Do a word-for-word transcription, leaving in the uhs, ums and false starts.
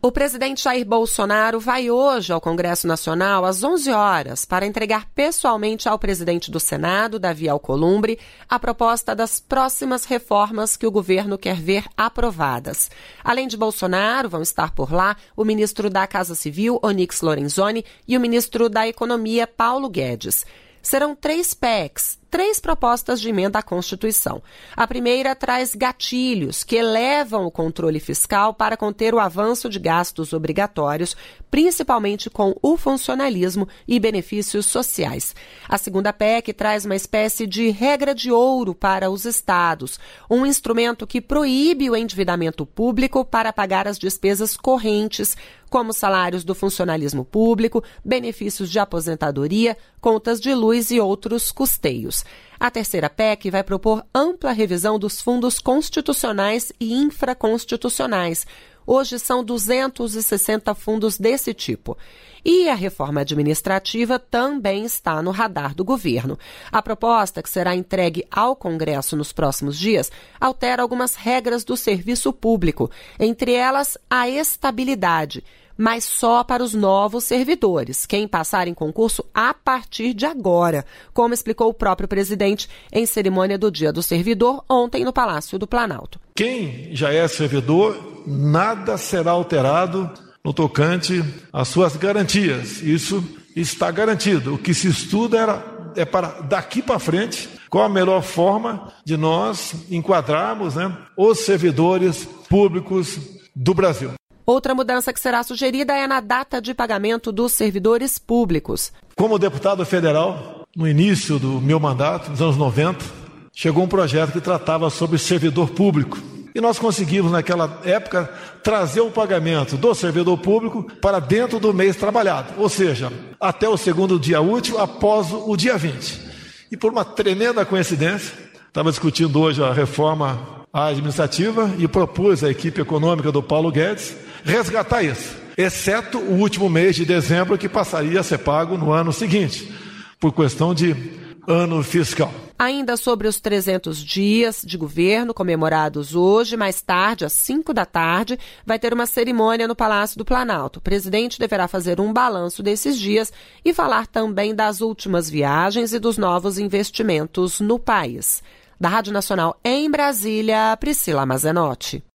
O presidente Jair Bolsonaro vai hoje ao Congresso Nacional às onze horas para entregar pessoalmente ao presidente do Senado, Davi Alcolumbre, a proposta das próximas reformas que o governo quer ver aprovadas. Além de Bolsonaro, vão estar por lá o ministro da Casa Civil, Onyx Lorenzoni, e o ministro da Economia, Paulo Guedes. Serão três P E Cs, três propostas de emenda à Constituição. A primeira traz gatilhos que elevam o controle fiscal para conter o avanço de gastos obrigatórios, principalmente com o funcionalismo e benefícios sociais. A segunda P E C traz uma espécie de regra de ouro para os estados, um instrumento que proíbe o endividamento público para pagar as despesas correntes, como salários do funcionalismo público, benefícios de aposentadoria, contas de luz e outros custeios. A terceira P E C vai propor ampla revisão dos fundos constitucionais e infraconstitucionais. Hoje são duzentos e sessenta fundos desse tipo. E a reforma administrativa também está no radar do governo. A proposta, que será entregue ao Congresso nos próximos dias, altera algumas regras do serviço público, entre elas a estabilidade, mas só para os novos servidores, quem passar em concurso a partir de agora, como explicou o próprio presidente em cerimônia do Dia do Servidor, ontem no Palácio do Planalto. Quem já é servidor, nada será alterado no tocante às suas garantias. Isso está garantido. O que se estuda era, é para daqui para frente qual a melhor forma de nós enquadrarmos, né, os servidores públicos do Brasil. Outra mudança que será sugerida é na data de pagamento dos servidores públicos. Como deputado federal, no início do meu mandato, nos anos noventa, chegou um projeto que tratava sobre servidor público. E nós conseguimos, naquela época, trazer o pagamento do servidor público para dentro do mês trabalhado, ou seja, até o segundo dia útil após o dia vinte. E por uma tremenda coincidência, estava discutindo hoje a reforma administrativa e propus à equipe econômica do Paulo Guedes resgatar isso, exceto o último mês de dezembro, que passaria a ser pago no ano seguinte, por questão de ano fiscal. Ainda sobre os trezentos dias de governo comemorados hoje, mais tarde, às cinco da tarde, vai ter uma cerimônia no Palácio do Planalto. O presidente deverá fazer um balanço desses dias e falar também das últimas viagens e dos novos investimentos no país. Da Rádio Nacional em Brasília, Priscila Mazenotti.